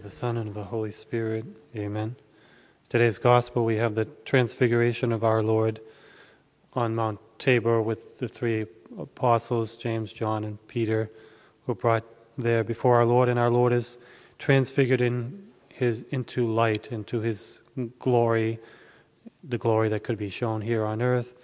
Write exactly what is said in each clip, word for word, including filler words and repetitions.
of the Son, and of the Holy Spirit. Amen. Today's Gospel, we have the transfiguration of our Lord on Mount Tabor with the three apostles, James, John, and Peter, who brought there before our Lord, and our Lord is transfigured in his into light, into his glory, the glory that could be shown here on earth,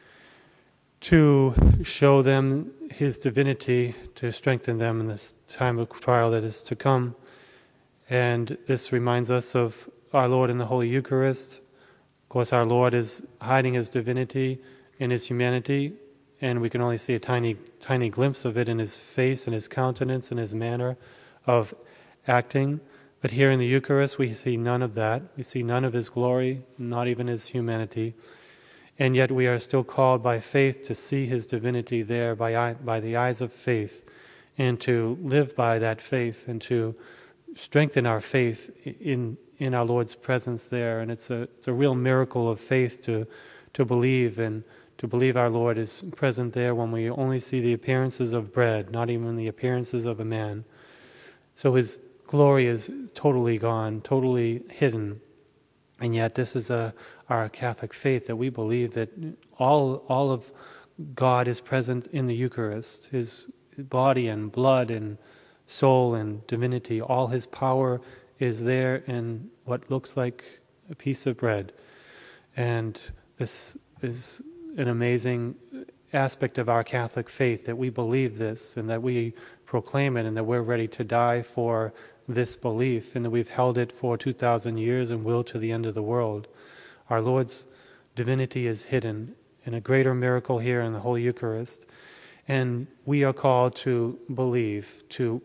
to show them his divinity, to strengthen them in this time of trial that is to come. And this reminds us of our Lord in the Holy Eucharist. Of course, our Lord is hiding his divinity in his humanity, and we can only see a tiny, tiny glimpse of it in his face and his countenance and his manner of acting. But here in the Eucharist, we see none of that. We see none of his glory, not even his humanity. And yet we are still called by faith to see his divinity there by, by the eyes of faith, and to live by that faith, and to strengthen our faith in in our Lord's presence there. And it's a it's a real miracle of faith to to believe, and to believe our Lord is present there when we only see the appearances of bread, not even the appearances of a man. So his glory is totally gone, totally hidden. And yet this is a, our Catholic faith, that we believe that all all of God is present in the Eucharist, his body and blood and soul and divinity. All his power is there in what looks like a piece of bread. And this is an amazing aspect of our Catholic faith, that we believe this, and that we proclaim it, and that we're ready to die for this belief, and that we've held it for two thousand years and will to the end of the world. Our Lord's divinity is hidden in a greater miracle here in the Holy Eucharist, and we are called to believe, to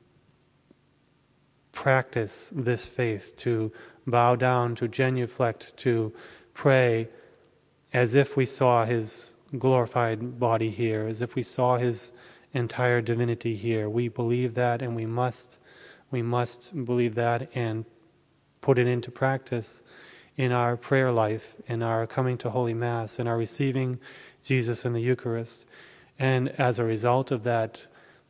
practice this faith, to bow down, to genuflect, to pray as if we saw his glorified body here, as if we saw his entire divinity here. We believe that, and we must we must believe that and put it into practice in our prayer life, in our coming to Holy Mass, in our receiving Jesus in the Eucharist. And as a result of that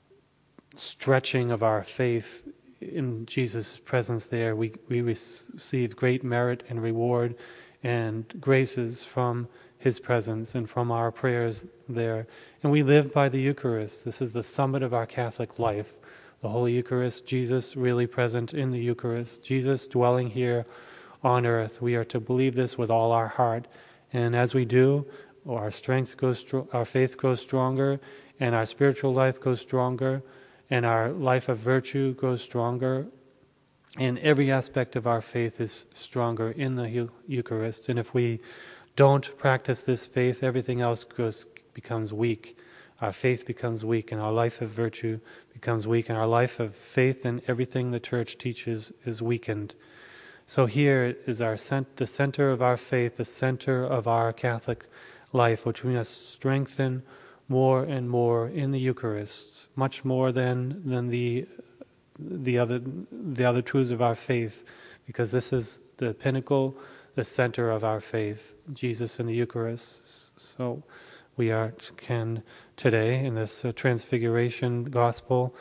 stretching of our faith in Jesus' presence there, we, we receive great merit and reward and graces from his presence and from our prayers there. And we live by the Eucharist. This is the summit of our Catholic life. The Holy Eucharist, Jesus really present in the Eucharist, Jesus dwelling here on earth. We are to believe this with all our heart. And as we do, our strength goes, our faith grows stronger, and our spiritual life goes stronger, and our life of virtue goes stronger, and every aspect of our faith is stronger in the Eucharist. And if we don't practice this faith, everything else goes, becomes weak. Our faith becomes weak, and our life of virtue becomes weak, and our life of faith and everything the Church teaches is weakened. So here is our cent- the center of our faith, the center of our Catholic life, which we must strengthen more and more in the Eucharist, much more than than the the other the other truths of our faith, because this is the pinnacle, the center of our faith, Jesus in the Eucharist. So we are can today in this uh, Transfiguration Gospel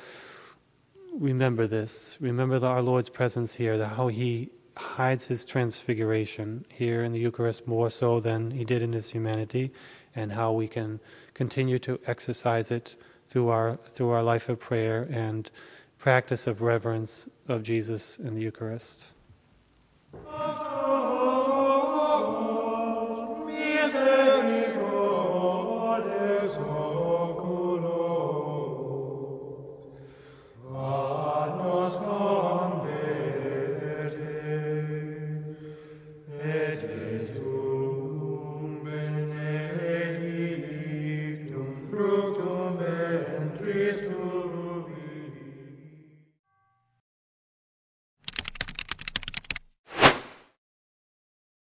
remember this, remember the, our Lord's presence here, the, how he hides his transfiguration here in the Eucharist more so than he did in his humanity, and how we can continue to exercise it through our through our life of prayer and practice of reverence of Jesus in the Eucharist.